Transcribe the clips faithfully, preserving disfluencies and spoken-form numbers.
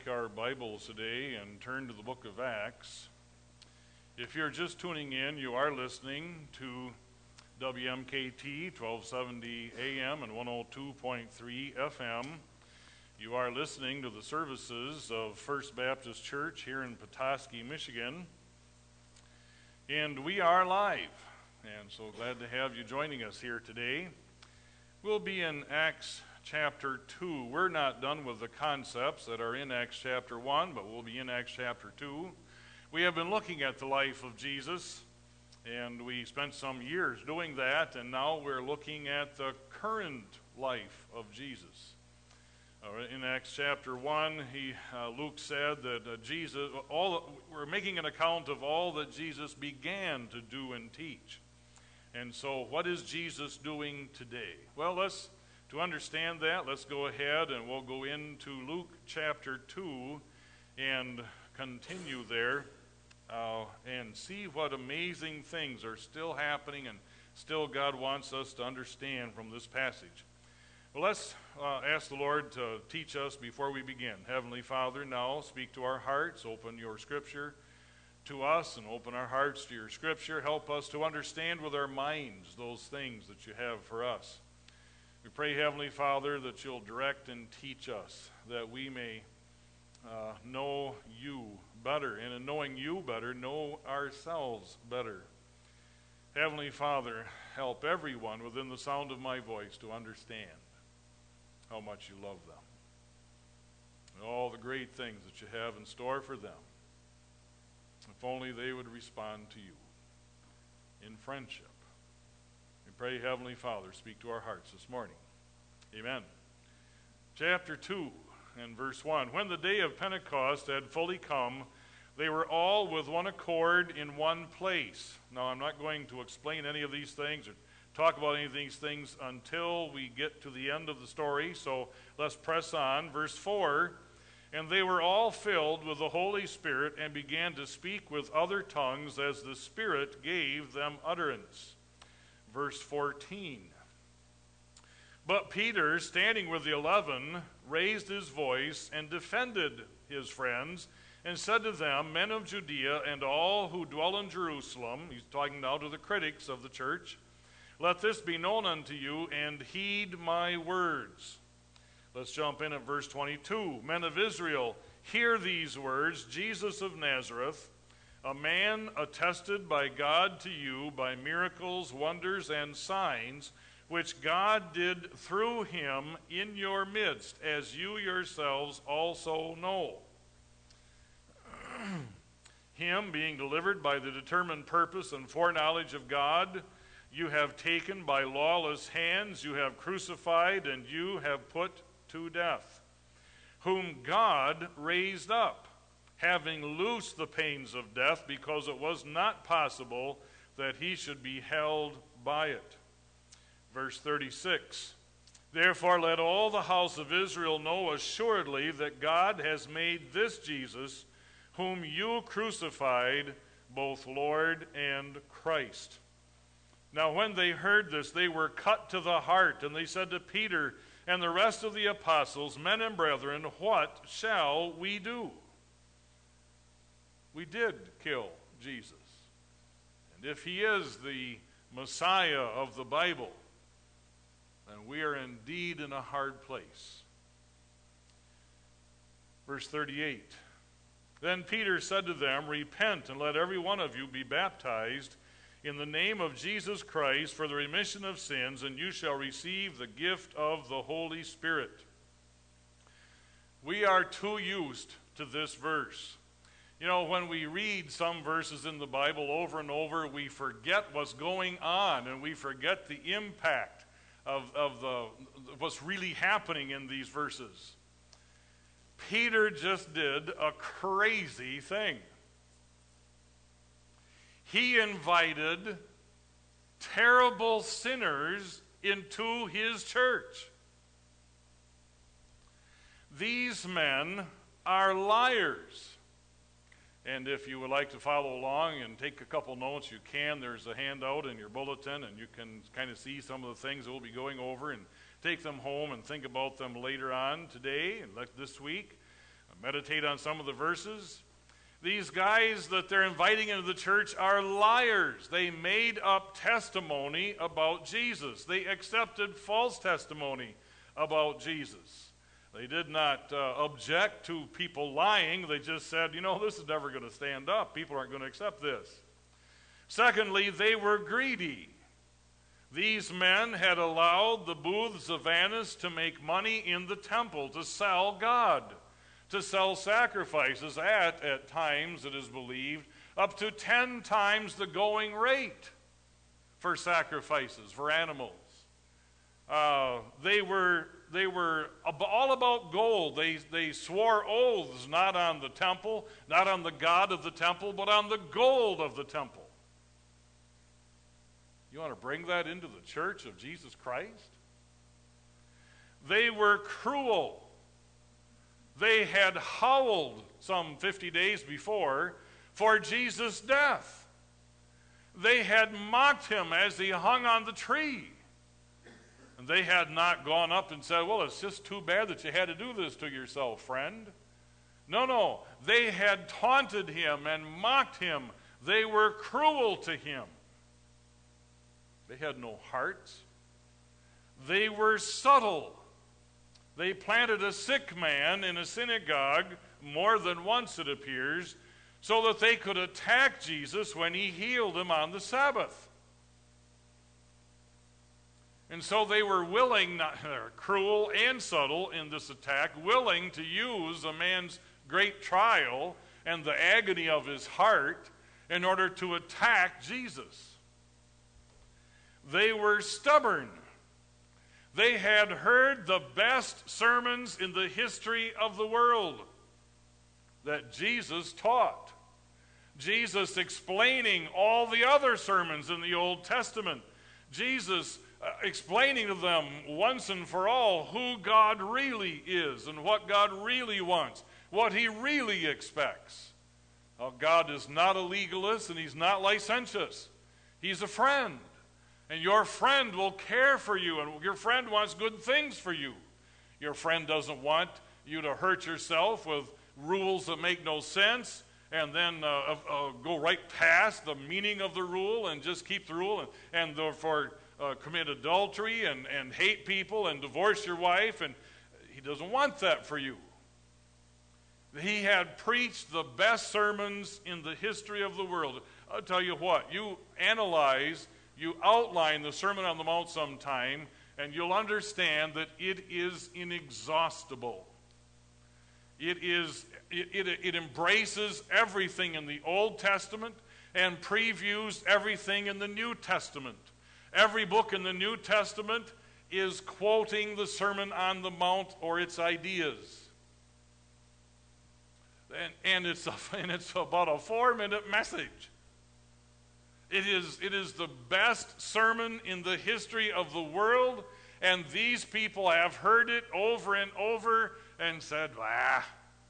take our Bibles today and turn to the book of Acts. If you're just tuning in, you are listening to W M K T twelve seventy A M and one oh two point three F M. You are listening to the services of First Baptist Church here in Petoskey, Michigan. And we are live, and so glad to have you joining us here today. We'll be in Acts chapter two. We're not done with the concepts that are in Acts chapter one, but we'll be in Acts chapter two. We have been looking at the life of Jesus, and we spent some years doing that, and now we're looking at the current life of Jesus. Uh, in Acts chapter one, he, uh, Luke said that uh, Jesus, all we're making an account of all that Jesus began to do and teach. And so, what is Jesus doing today? Well, let's to understand that, let's go ahead and we'll go into Luke chapter two and continue there uh, and see what amazing things are still happening and still God wants us to understand from this passage. Well, let's uh, ask the Lord to teach us before we begin. Heavenly Father, now speak to our hearts, open your scripture to us and open our hearts to your scripture. Help us to understand with our minds those things that you have for us. We pray, Heavenly Father, that you'll direct and teach us, that we may uh, know you better, and in knowing you better, know ourselves better. Heavenly Father, help everyone within the sound of my voice to understand how much you love them and all the great things that you have in store for them. If only they would respond to you in friendship. We pray, Heavenly Father, speak to our hearts this morning. Amen. Chapter two and verse one. When the day of Pentecost had fully come, they were all with one accord in one place. Now, I'm not going to explain any of these things or talk about any of these things until we get to the end of the story, so let's press on. Verse four. And they were all filled with the Holy Spirit and began to speak with other tongues as the Spirit gave them utterance. Verse fourteen. But Peter, standing with the eleven, raised his voice and defended his friends and said to them, Men of Judea and all who dwell in Jerusalem, he's talking now to the critics of the church, let this be known unto you and heed my words. Let's jump in at verse twenty-two. Men of Israel, hear these words, Jesus of Nazareth, a man attested by God to you by miracles, wonders, and signs, which God did through him in your midst, as you yourselves also know. Him being delivered by the determined purpose and foreknowledge of God, you have taken by lawless hands, you have crucified, and you have put to death, whom God raised up, having loosed the pains of death, because it was not possible that he should be held by it. Verse thirty-six, therefore let all the house of Israel know assuredly that God has made this Jesus, whom you crucified, both Lord and Christ. Now when they heard this, they were cut to the heart, and they said to Peter and the rest of the apostles, Men and brethren, what shall we do? We did kill Jesus. And if he is the Messiah of the Bible, then we are indeed in a hard place. Verse thirty-eight, then Peter said to them, Repent, and let every one of you be baptized in the name of Jesus Christ for the remission of sins, and you shall receive the gift of the Holy Spirit. We are too used to this verse. You know, when we read some verses in the Bible over and over, we forget what's going on, and we forget the impact of, of the what's really happening in these verses. Peter just did a crazy thing. He invited terrible sinners into his church. These men are liars. And if you would like to follow along and take a couple notes, you can. There's a handout in your bulletin, and you can kind of see some of the things that we'll be going over and take them home and think about them later on today and like this week. meditate on some of the verses. These guys that they're inviting into the church are liars. They made up testimony about Jesus. They accepted false testimony about Jesus. They did not uh, object to people lying. They just said, you know, this is never going to stand up. People aren't going to accept this. Secondly, they were greedy. These men had allowed the booths of Annas to make money in the temple, to sell God, to sell sacrifices at, at times, it is believed, up to ten times the going rate for sacrifices, for animals. Uh, they were they were all about gold. They, they swore oaths not on the temple, not on the God of the temple, but on the gold of the temple. You want to bring that into the church of Jesus Christ? They were cruel. They had howled some fifty days before for Jesus' death. They had mocked him as he hung on the tree. And they had not gone up and said, well, it's just too bad that you had to do this to yourself, friend. No, no. They had taunted him and mocked him. They were cruel to him. They had no hearts. They were subtle. They planted a sick man in a synagogue, more than once it appears, so that they could attack Jesus when he healed him on the Sabbath. And so they were willing, not, cruel and subtle in this attack, willing to use a man's great trial and the agony of his heart in order to attack Jesus. They were stubborn. They had heard the best sermons in the history of the world that Jesus taught. Jesus explaining all the other sermons in the Old Testament. Jesus uh, explaining to them once and for all who God really is and what God really wants, what he really expects. Now, God is not a legalist and he's not licentious. He's a friend. And your friend will care for you, and your friend wants good things for you. Your friend doesn't want you to hurt yourself with rules that make no sense and then uh, uh, go right past the meaning of the rule and just keep the rule and, and therefore uh, commit adultery and, and hate people and divorce your wife. And he doesn't want that for you. He had preached the best sermons in the history of the world. I'll tell you what, you analyze You outline the Sermon on the Mount sometime, and you'll understand that it is inexhaustible. It is it, it, it embraces everything in the Old Testament and previews everything in the New Testament. Every book in the New Testament is quoting the Sermon on the Mount or its ideas. And, and, it's, a, and it's about a four-minute message. It is, it is the best sermon in the history of the world, and these people have heard it over and over and said, ah,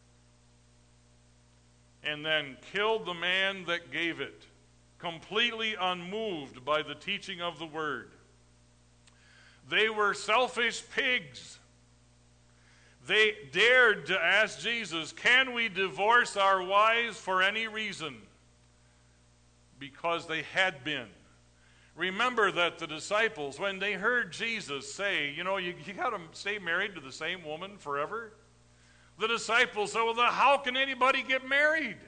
and then killed the man that gave it, completely unmoved by the teaching of the word. They were selfish pigs. They dared to ask Jesus, can we divorce our wives for any reason? Because they had been. Remember that the disciples, when they heard Jesus say, you know, you, you got to stay married to the same woman forever, the disciples said, well, then how can anybody get married?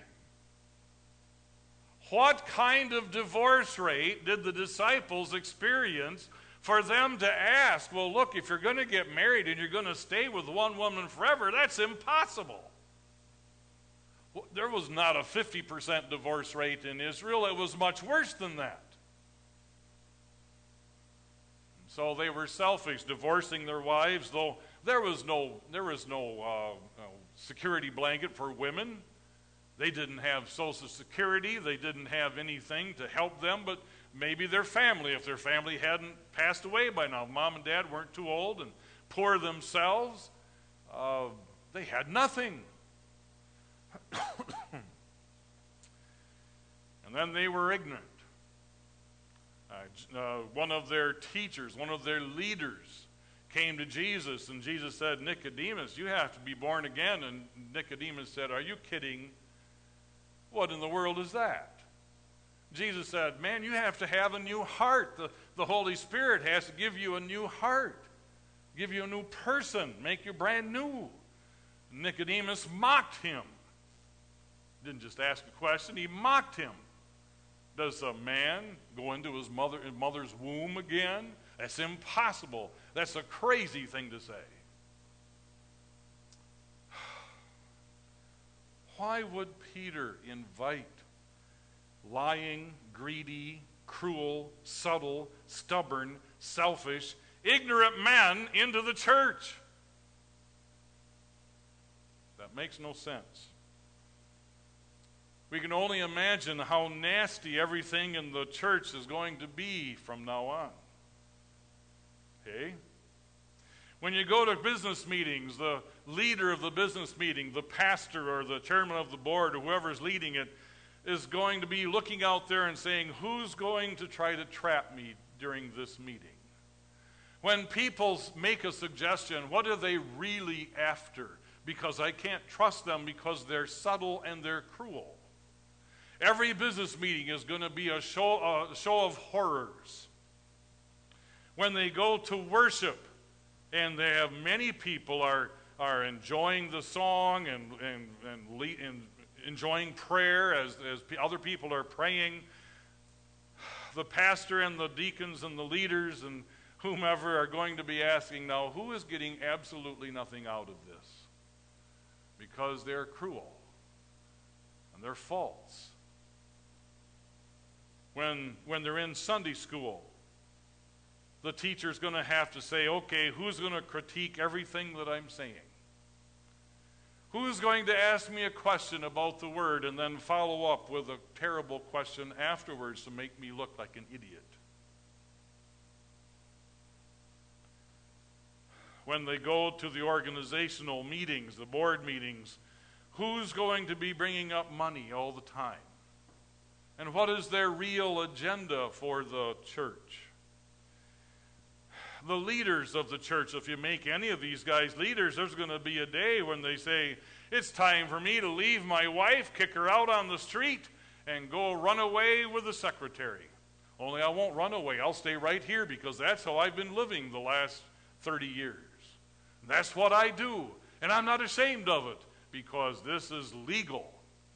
What kind of divorce rate did the disciples experience for them to ask, well, look, if you're going to get married and you're going to stay with one woman forever, that's impossible. There was not a fifty percent divorce rate in Israel. It was much worse than that. So they were selfish, divorcing their wives, though there was no, there was no uh, security blanket for women. They didn't have Social Security. They didn't have anything to help them, but maybe their family, if their family hadn't passed away by now. Mom and dad weren't too old and poor themselves. Uh, they had nothing. And then they were ignorant. Uh, uh, one of their teachers, one of their leaders, came to Jesus, and Jesus said, Nicodemus, you have to be born again. And Nicodemus said, are you kidding? What in the world is that? Jesus said, man, you have to have a new heart. The, the Holy Spirit has to give you a new heart, give you a new person, make you brand new. Nicodemus mocked him. Didn't just ask a question, he mocked him. Does a man go into his mother, his mother's womb again? That's impossible. That's a crazy thing to say. Why would Peter invite lying, greedy, cruel, subtle, stubborn, selfish, ignorant men into the church? That makes no sense. We can only imagine how nasty everything in the church is going to be from now on. Okay? When you go to business meetings, the leader of the business meeting, the pastor or the chairman of the board or whoever's leading it, is going to be looking out there and saying, who's going to try to trap me during this meeting? When people make a suggestion, what are they really after? Because I can't trust them because they're subtle and they're cruel. Every business meeting is going to be a show, a show of horrors. When they go to worship, and they have many people are, are enjoying the song and, and, and, le- and enjoying prayer as, as other people are praying, the pastor and the deacons and the leaders and whomever are going to be asking now, who is getting absolutely nothing out of this? Because they're cruel and they're false. When, when they're in Sunday school, the teacher's going to have to say, okay, who's going to critique everything that I'm saying? Who's going to ask me a question about the word and then follow up with a terrible question afterwards to make me look like an idiot? When they go to the organizational meetings, the board meetings, who's going to be bringing up money all the time? And what is their real agenda for the church? The leaders of the church, if you make any of these guys leaders, there's going to be a day when they say, it's time for me to leave my wife, kick her out on the street, and go run away with the secretary. Only I won't run away. I'll stay right here because that's how I've been living the last thirty years. That's what I do. And I'm not ashamed of it because this is legal.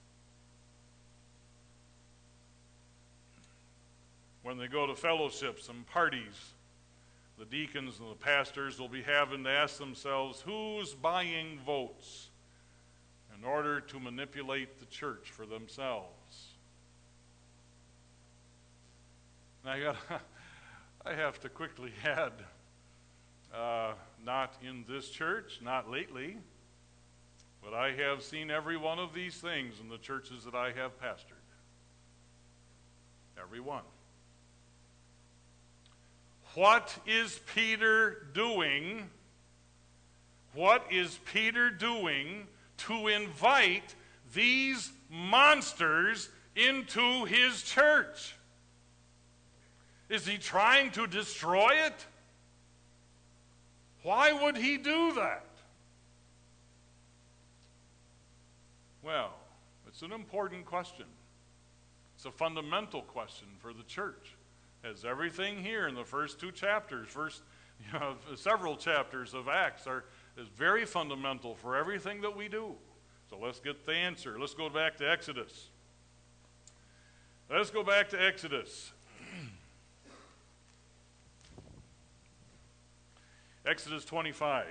When they go to fellowships and parties, the deacons and the pastors will be having to ask themselves, who's buying votes in order to manipulate the church for themselves? Now I, got, I have to quickly add, uh, not in this church, not lately, but I have seen every one of these things in the churches that I have pastored. Every one. What is Peter doing? What is Peter doing to invite these monsters into his church? Is he trying to destroy it? Why would he do that? Well, it's an important question. It's a fundamental question for the church. As everything here in the first two chapters, first you know, several chapters of Acts are is very fundamental for everything that we do. So let's get the answer. Let's go back to Exodus. Let's go back to Exodus. Exodus twenty-five.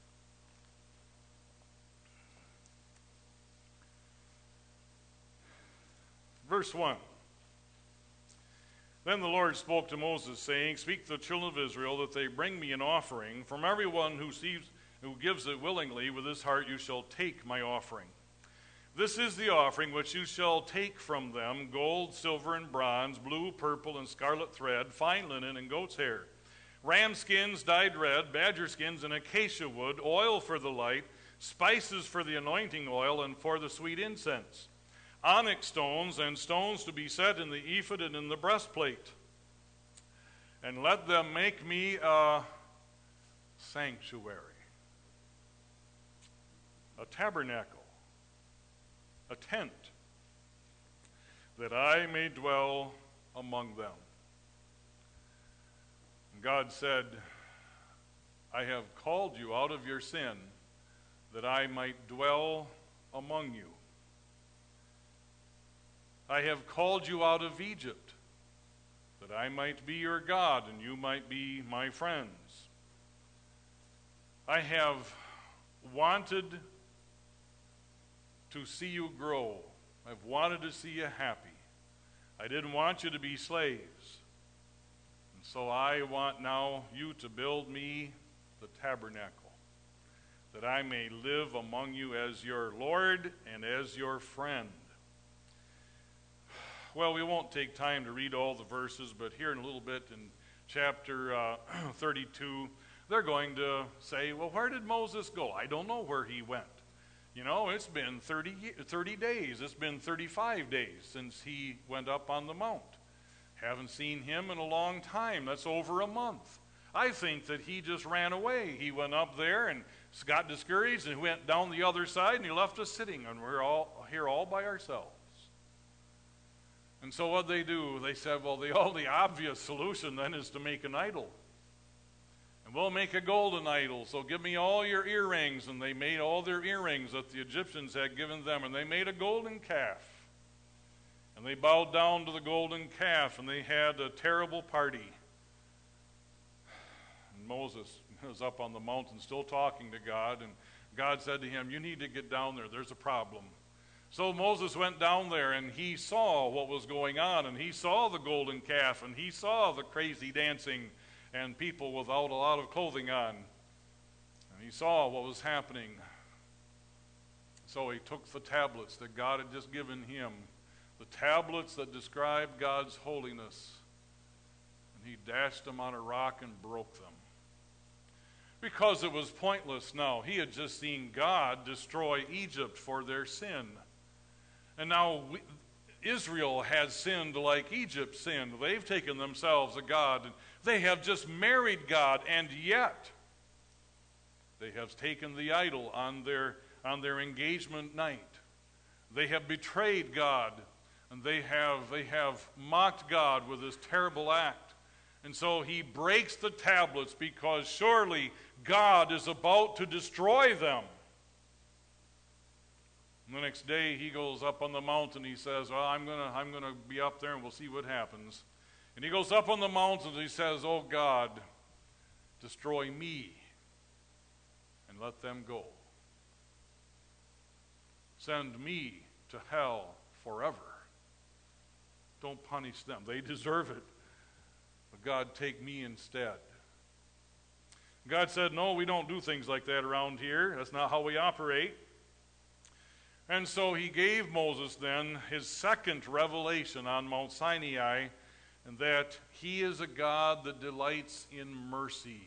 Verse one. Then the Lord spoke to Moses, saying, speak to the children of Israel that they bring me an offering. From everyone who sees, who gives it willingly with his heart, you shall take my offering. This is the offering which you shall take from them: gold, silver, and bronze, blue, purple, and scarlet thread, fine linen, and goat's hair, ram skins dyed red, badger skins, and acacia wood, oil for the light, spices for the anointing oil, and for the sweet incense, onyx stones, and stones to be set in the ephod and in the breastplate. And let them make me a sanctuary, a tabernacle, a tent, that I may dwell among them. And God said, I have called you out of your sin, that I might dwell among you. I have called you out of Egypt, that I might be your God, and you might be my friends. I have wanted to see you grow. I've wanted to see you happy. I didn't want you to be slaves. And so I want now you to build me the tabernacle, that I may live among you as your Lord and as your friend. Well, we won't take time to read all the verses, but here in a little bit in chapter uh, thirty-two, they're going to say, well, where did Moses go? I don't know where he went. You know, it's been thirty, thirty days. It's been thirty-five days since he went up on the mount. Haven't seen him in a long time. That's over a month. I think that he just ran away. He went up there and got discouraged and went down the other side, and he left us sitting, and we're all here all by ourselves. And so what they do, they said, well, the only obvious solution then is to make an idol. And we'll make a golden idol, so give me all your earrings. And they made all their earrings that the Egyptians had given them, and they made a golden calf. And they bowed down to the golden calf, and they had a terrible party. And Moses was up on the mountain still talking to God, and God said to him, you need to get down there, there's a problem. So Moses went down there, and he saw what was going on, and he saw the golden calf, and he saw the crazy dancing and people without a lot of clothing on. And he saw what was happening. So he took the tablets that God had just given him, the tablets that describe God's holiness, and he dashed them on a rock and broke them. Because it was pointless now. He had just seen God destroy Egypt for their sin. And now we, Israel has sinned like Egypt sinned. They've taken themselves a god. And they have just married God, and yet they have taken the idol on their, on their engagement night. They have betrayed God, and they have, they have mocked God with this terrible act. And so he breaks the tablets because surely God is about to destroy them. And the next day he goes up on the mountain. He says, well, I'm gonna, I'm gonna be up there and we'll see what happens. And he goes up on the mountain and he says, oh God, destroy me and let them go. Send me to hell forever. Don't punish them. They deserve it. But God, take me instead. God said, no, we don't do things like that around here. That's not how we operate. And so he gave Moses then his second revelation on Mount Sinai, and that he is a God that delights in mercy.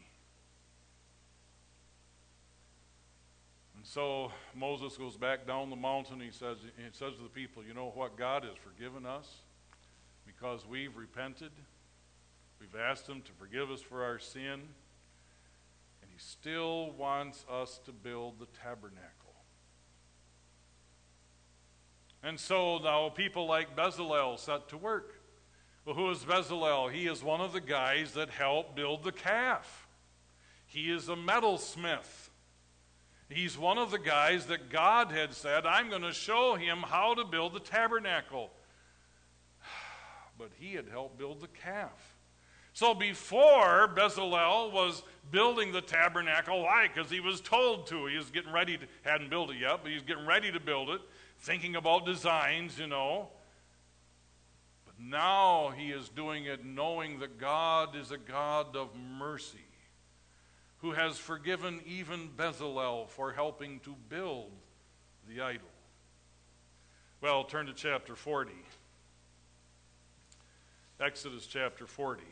And so Moses goes back down the mountain. He says, he says to the people, you know what? God has forgiven us because we've repented. We've asked him to forgive us for our sin. And he still wants us to build the tabernacle. And so now people like Bezalel set to work. Well, who is Bezalel? He is one of the guys that helped build the calf. He is a metalsmith. He's one of the guys that God had said, I'm going to show him how to build the tabernacle. But he had helped build the calf. So before Bezalel was building the tabernacle, why? Because he was told to. He was getting ready to, hadn't built it yet, but he's getting ready to build it, thinking about designs, you know. But now he is doing it knowing that God is a God of mercy, who has forgiven even Bezalel for helping to build the idol. Well, turn to chapter forty. Exodus chapter forty.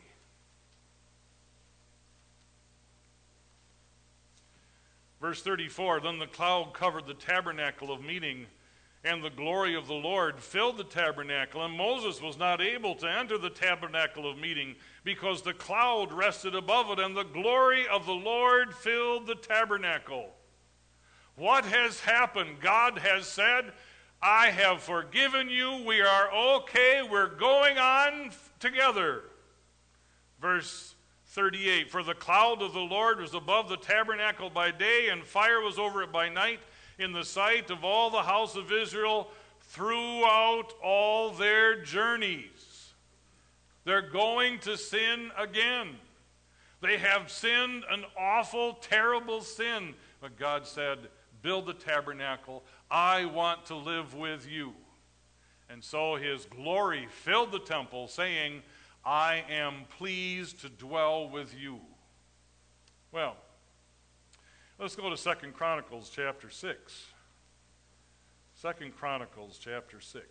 Verse thirty-four, then the cloud covered the tabernacle of meeting, and the glory of the Lord filled the tabernacle, and Moses was not able to enter the tabernacle of meeting because the cloud rested above it, and the glory of the Lord filled the tabernacle. What has happened? God has said, I have forgiven you. We are okay. We're going on together. Verse thirty-eight, for the cloud of the Lord was above the tabernacle by day, and fire was over it by night, in the sight of all the house of Israel throughout all their journeys. They're going to sin again. They have sinned an awful, terrible sin. But God said, build the tabernacle. I want to live with you. And so his glory filled the temple, saying, I am pleased to dwell with you. Well, let's go to Second Chronicles chapter six. Second Chronicles chapter six.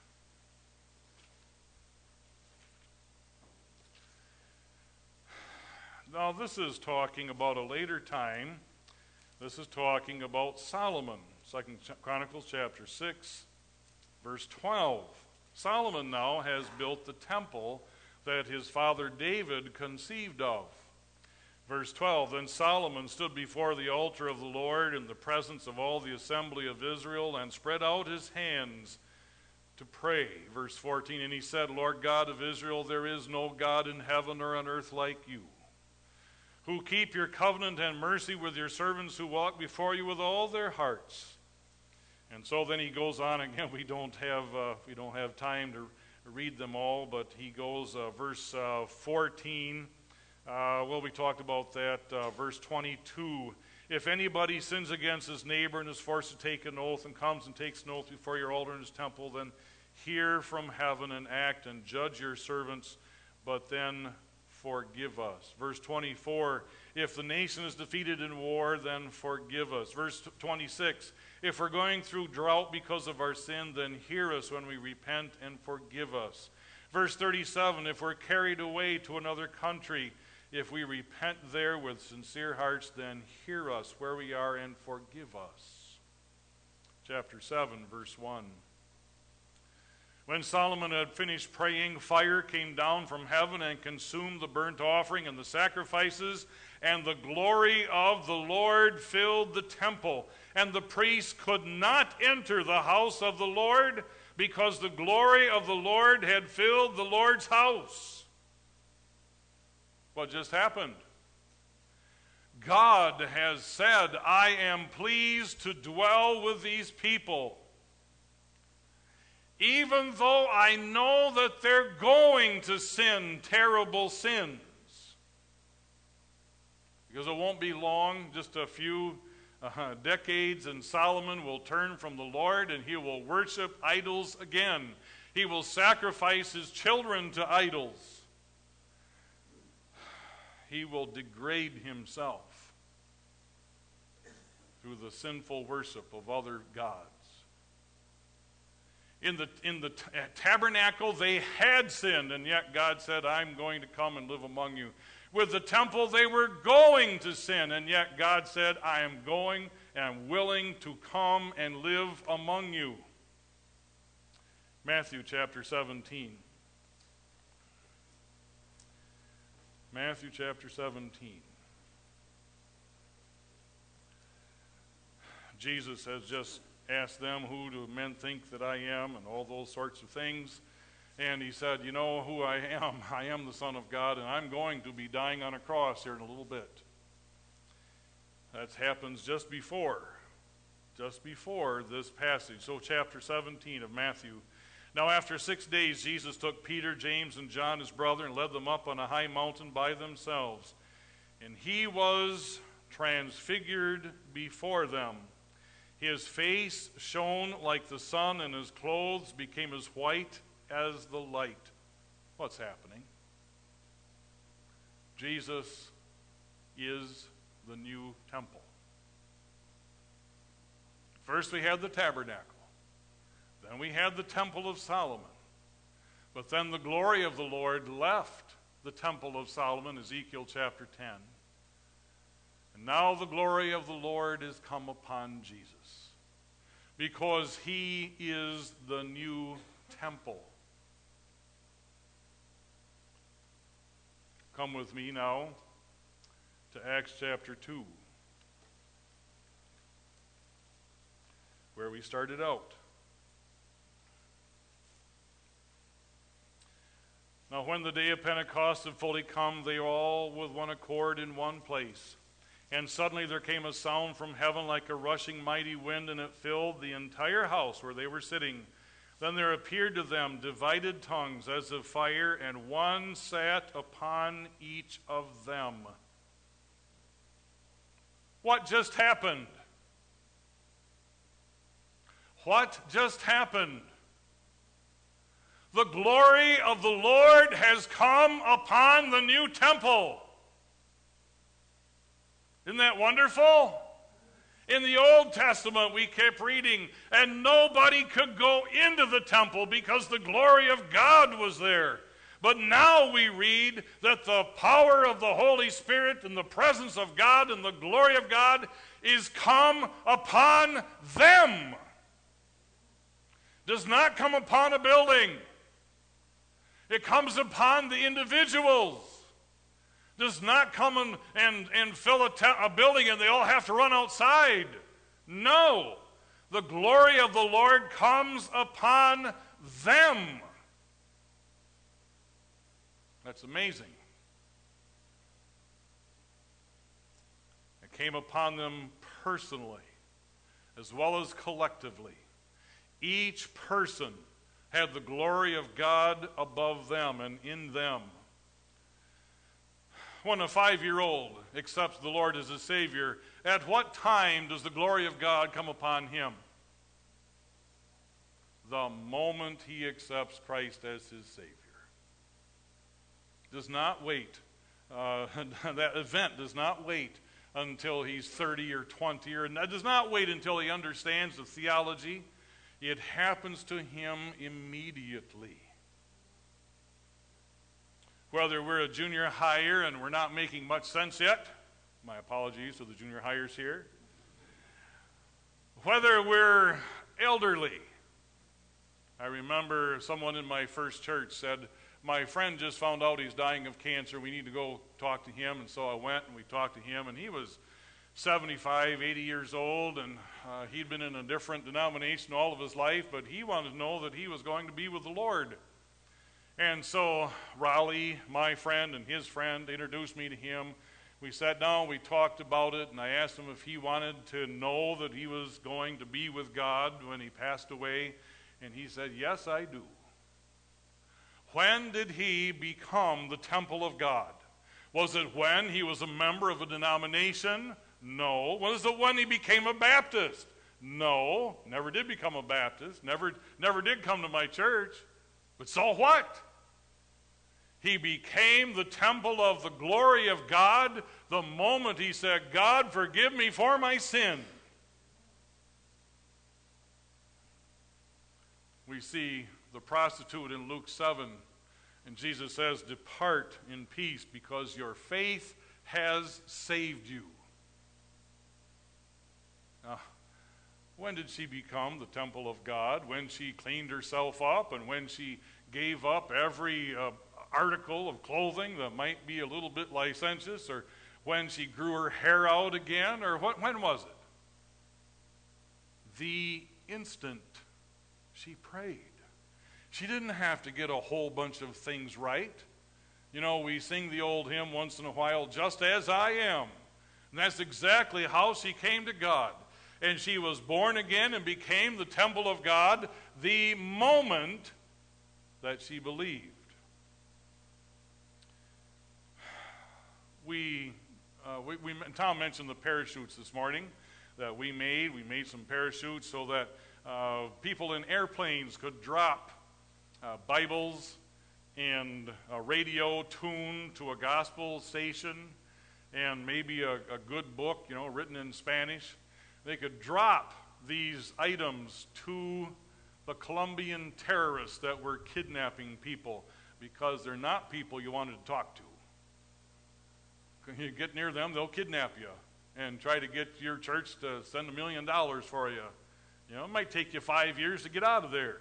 Now this is talking about a later time. This is talking about Solomon. Second Chronicles chapter six, verse twelve. Solomon now has built the temple that his father David conceived of. Verse twelve, then Solomon stood before the altar of the Lord in the presence of all the assembly of Israel and spread out his hands to pray. Verse fourteen, and he said, Lord God of Israel, there is no God in heaven or on earth like you, who keep your covenant and mercy with your servants who walk before you with all their hearts. And so then he goes on again. We don't have uh, we don't have time to read them all, but he goes uh, verse uh, fourteen. Uh, well, we talked about that. Uh, verse twenty-two. If anybody sins against his neighbor and is forced to take an oath and comes and takes an oath before your altar in his temple, then hear from heaven and act and judge your servants, but then forgive us. Verse twenty-four, if the nation is defeated in war, then forgive us. Verse twenty-six, if we're going through drought because of our sin, then hear us when we repent and forgive us. Verse thirty-seven, if we're carried away to another country, if we repent there with sincere hearts, then hear us where we are and forgive us. Chapter seven, verse one. When Solomon had finished praying, fire came down from heaven and consumed the burnt offering and the sacrifices, and the glory of the Lord filled the temple. And the priests could not enter the house of the Lord because the glory of the Lord had filled the Lord's house. What just happened? God has said, I am pleased to dwell with these people. Even though I know that they're going to sin terrible sins. Because it won't be long, just a few uh, decades, and Solomon will turn from the Lord and he will worship idols again. He will sacrifice his children to idols. He will degrade himself through the sinful worship of other gods. In the, in the t- tabernacle, they had sinned, and yet God said, I'm going to come and live among you. With the temple, they were going to sin, and yet God said, I am going and willing to come and live among you. Matthew chapter seventeen. Matthew chapter seventeen. Jesus has just asked them, who do men think that I am, and all those sorts of things. And he said, you know who I am. I am the Son of God, and I'm going to be dying on a cross here in a little bit. That happens just before, just before this passage. So chapter seventeen of Matthew. Now after six days, Jesus took Peter, James, and John, his brother, and led them up on a high mountain by themselves. And he was transfigured before them. His face shone like the sun, and his clothes became as white as the light. What's happening? Jesus is the new temple. First we had the tabernacle. Then we had the temple of Solomon. But then the glory of the Lord left the temple of Solomon, Ezekiel chapter ten. And now the glory of the Lord is come upon Jesus. because he is the new temple. Come with me now to Acts chapter two, where we started out. Now when the day of Pentecost had fully come, they were all with one accord in one place. And suddenly there came a sound from heaven like a rushing mighty wind, and it filled the entire house where they were sitting. Then there appeared to them divided tongues as of fire, and one sat upon each of them. What just happened? What just happened? The glory of the Lord has come upon the new temple. Isn't that wonderful? In the Old Testament, we kept reading, and nobody could go into the temple because the glory of God was there. But now we read that the power of the Holy Spirit and the presence of God and the glory of God is come upon them. Does not come upon a building. It comes upon the individuals. Does not come and, and, and fill a, te- a building and they all have to run outside. No. The glory of the Lord comes upon them. That's amazing. It came upon them personally as well as collectively. Each person had the glory of God above them and in them. When a five-year-old accepts the Lord as his Savior, at what time does the glory of God come upon him? The moment he accepts Christ as his Savior. Does not wait. Uh, that event does not wait until he's thirty or twenty, or does not wait until he understands the theology. It happens to him immediately. Whether we're a junior higher and we're not making much sense yet, my apologies to the junior hires here. Whether we're elderly. I remember someone in my first church said, my friend just found out he's dying of cancer. We need to go talk to him. And so I went and we talked to him, and he was seventy-five, eighty years old, and uh, he'd been in a different denomination all of his life, but he wanted to know that he was going to be with the Lord. And so Raleigh, my friend, and his friend introduced me to him. We sat down, we talked about it, and I asked him if he wanted to know that he was going to be with God when he passed away. And he said, yes, I do. When did he become the temple of God? Was it when he was a member of a denomination? No. Was it when he became a Baptist? No. Never did become a Baptist. Never, never did come to my church. But so what? He became the temple of the glory of God the moment he said, God, forgive me for my sin. We see the prostitute in Luke seven, and Jesus says, depart in peace because your faith has saved you. Now, when did she become the temple of God? When she cleaned herself up and when she gave up every uh, article of clothing that might be a little bit licentious, or when she grew her hair out again, or what, when was it? The instant she prayed. She didn't have to get a whole bunch of things right. You know, we sing the old hymn once in a while, just as I am. And that's exactly how she came to God. And she was born again and became the temple of God the moment that she believed. We, uh, we, we, Tom mentioned the parachutes this morning that we made. We made some parachutes so that uh, people in airplanes could drop uh, Bibles and a radio tuned to a gospel station and maybe a, a good book, you know, written in Spanish. They could drop these items to the Colombian terrorists that were kidnapping people because they're not people you wanted to talk to. You get near them, they'll kidnap you and try to get your church to send a million dollars for you. You know, it might take you five years to get out of there.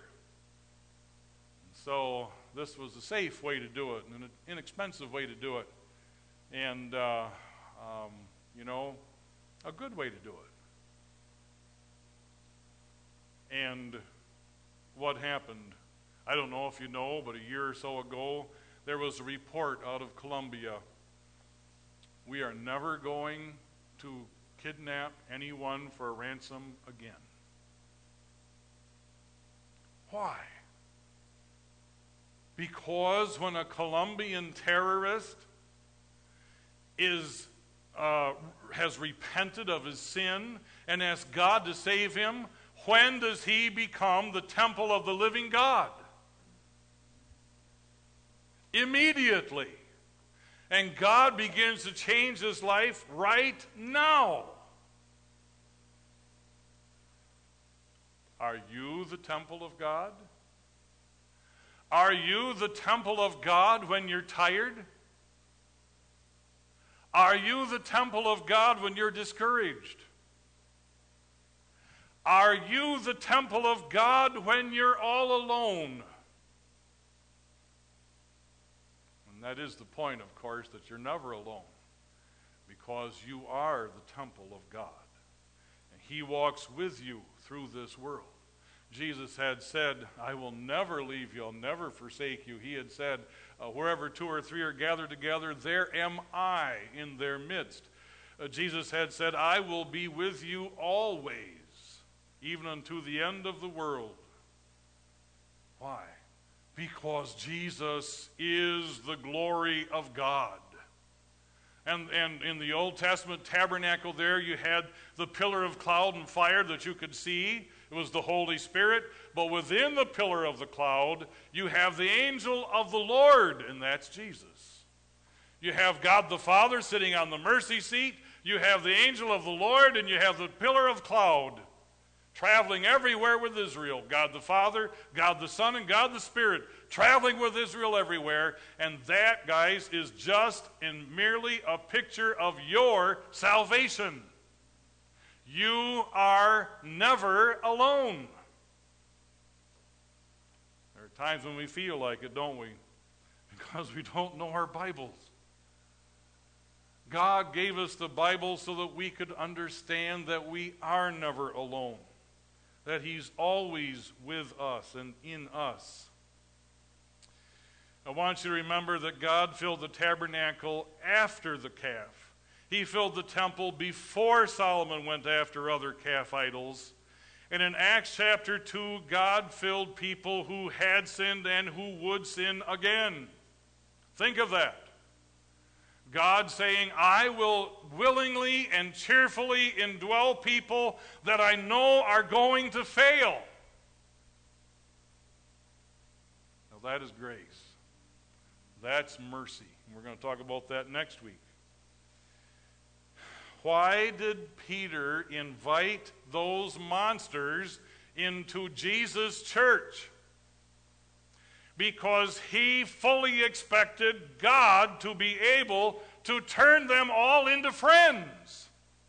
So this was a safe way to do it, and an inexpensive way to do it, and, uh, um, you know, a good way to do it. And what happened? I don't know if you know, but a year or so ago, there was a report out of Colombia. We are never going to kidnap anyone for a ransom again. Why? Because when a Colombian terrorist is uh, has repented of his sin and asked God to save him, when does he become the temple of the living God? Immediately. And God begins to change his life right now. Are you the temple of God? Are you the temple of God when you're tired? Are you the temple of God when you're discouraged? Are you the temple of God when you're all alone? And that is the point, of course, that you're never alone, because you are the temple of God. And he walks with you through this world. Jesus had said, I will never leave you, I'll never forsake you. He had said, uh, wherever two or three are gathered together, there am I in their midst. Uh, Jesus had said, I will be with you always, even unto the end of the world. Why? Because Jesus is the glory of God. And, and in the Old Testament tabernacle there, you had the pillar of cloud and fire that you could see. It was the Holy Spirit. But within the pillar of the cloud, you have the angel of the Lord, and that's Jesus. You have God the Father sitting on the mercy seat. You have the angel of the Lord, and you have the pillar of cloud traveling everywhere with Israel. God the Father, God the Son, and God the Spirit traveling with Israel everywhere. And that, guys, is just and merely a picture of your salvation. You are never alone. There are times when we feel like it, don't we? Because we don't know our Bibles. God gave us the Bible so that we could understand that we are never alone, that he's always with us and in us. I want you to remember that God filled the tabernacle after the calf. He filled the temple before Solomon went after other calf idols. And in Acts chapter two, God filled people who had sinned and who would sin again. Think of that. God saying, I will willingly and cheerfully indwell people that I know are going to fail. Now that is grace. That's mercy. And we're going to talk about that next week. Why did Peter invite those monsters into Jesus' church? Because he fully expected God to be able to turn them all into friends.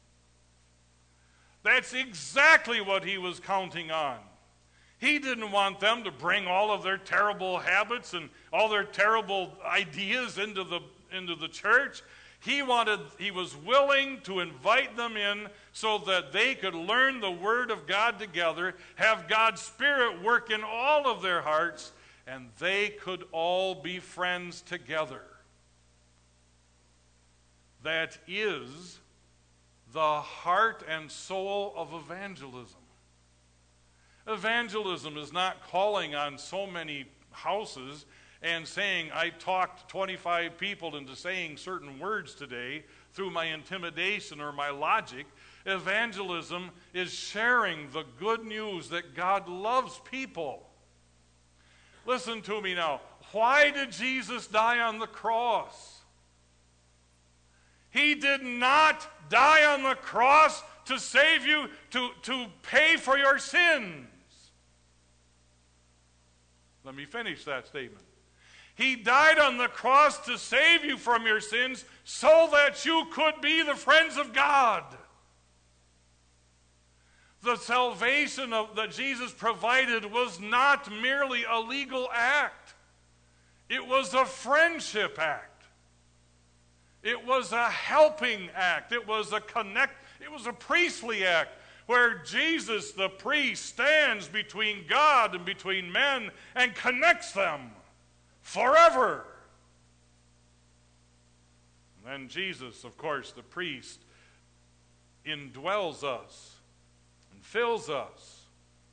That's exactly what he was counting on. He didn't want them to bring all of their terrible habits and all their terrible ideas into the, into the church. He wanted, he was willing to invite them in so that they could learn the Word of God together, have God's Spirit work in all of their hearts, and they could all be friends together. That is the heart and soul of evangelism. Evangelism is not calling on so many houses and saying, I talked twenty-five people into saying certain words today through my intimidation or my logic. Evangelism is sharing the good news that God loves people. Listen to me now. Why did Jesus die on the cross? He did not die on the cross to save you, to, to pay for your sins. Let me finish that statement. He died on the cross to save you from your sins so that you could be the friends of God. The salvation of, that Jesus provided was not merely a legal act. It was a friendship act. It was a helping act. It was a connect. It was a priestly act where Jesus, the priest, stands between God and between men and connects them forever. And then Jesus, of course, the priest, indwells us and fills us.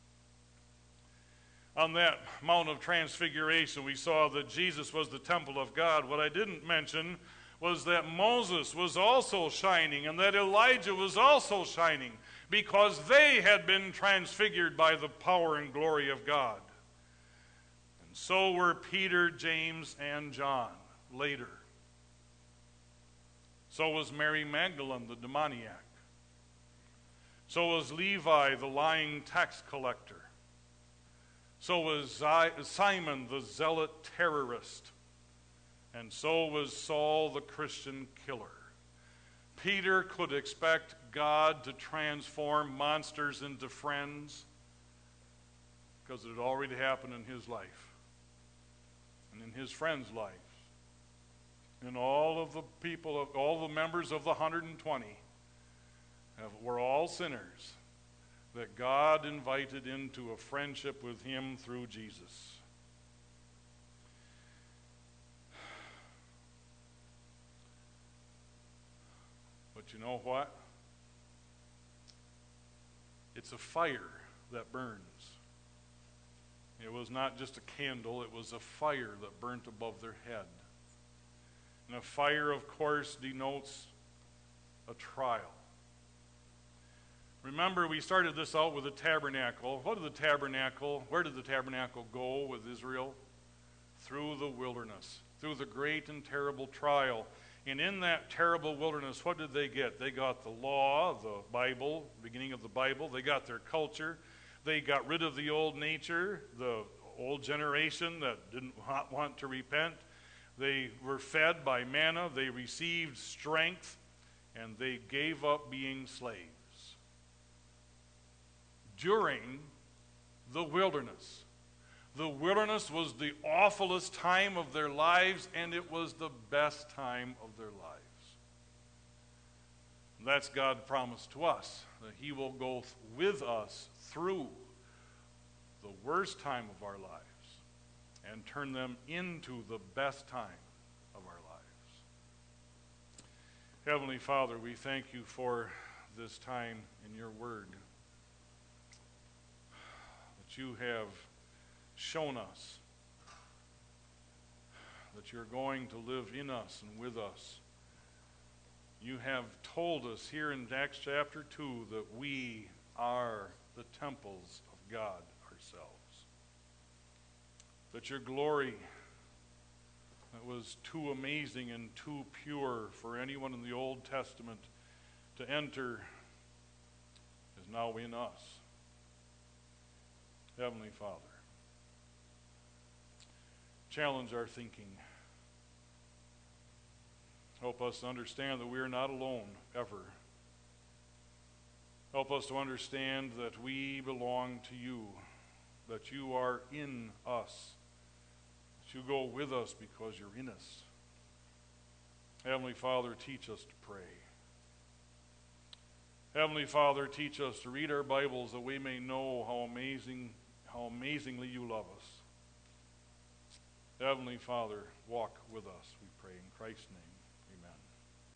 On that Mount of Transfiguration, we saw that Jesus was the temple of God. What I didn't mention was that Moses was also shining and that Elijah was also shining because they had been transfigured by the power and glory of God. And so were Peter, James, and John later. So was Mary Magdalene, the demoniac. So was Levi, the lying tax collector. So was Simon, the zealot terrorist. And so was Saul, the Christian killer. Peter could expect God to transform monsters into friends because it had already happened in his life and in his friend's life. And all of the people, all the members of the one hundred twenty have, were all sinners that God invited into a friendship with him through Jesus. But you know what? It's a fire that burns. It was not just a candle, it was a fire that burnt above their head. And a fire, of course, denotes a trial. Remember, we started this out with the tabernacle. What did the tabernacle, where did the tabernacle go with Israel? Through the wilderness, through the great and terrible trial. And in that terrible wilderness, what did they get? They got the law, the Bible, beginning of the Bible. They got their culture. They got rid of the old nature, the old generation that didn't want to repent. They were fed by manna. They received strength, and they gave up being slaves during the wilderness. The wilderness was the awfulest time of their lives, and it was the best time of their lives. And that's God's promise to us, that he will go with us through the worst time of our lives and turn them into the best time of our lives. Heavenly Father, we thank you for this time in your word, that you have shown us that you're going to live in us and with us. You have told us here in Acts chapter two that we are the temples of God ourselves. That your glory that was too amazing and too pure for anyone in the Old Testament to enter is now in us. Heavenly Father, challenge our thinking. Help us to understand that we are not alone, ever. Help us to understand that we belong to you, that you are in us, that you go with us because you're in us. Heavenly Father, teach us to pray. Heavenly Father, teach us to read our Bibles that we may know how amazing, how amazingly you love us. Heavenly Father, walk with us, we pray in Christ's name.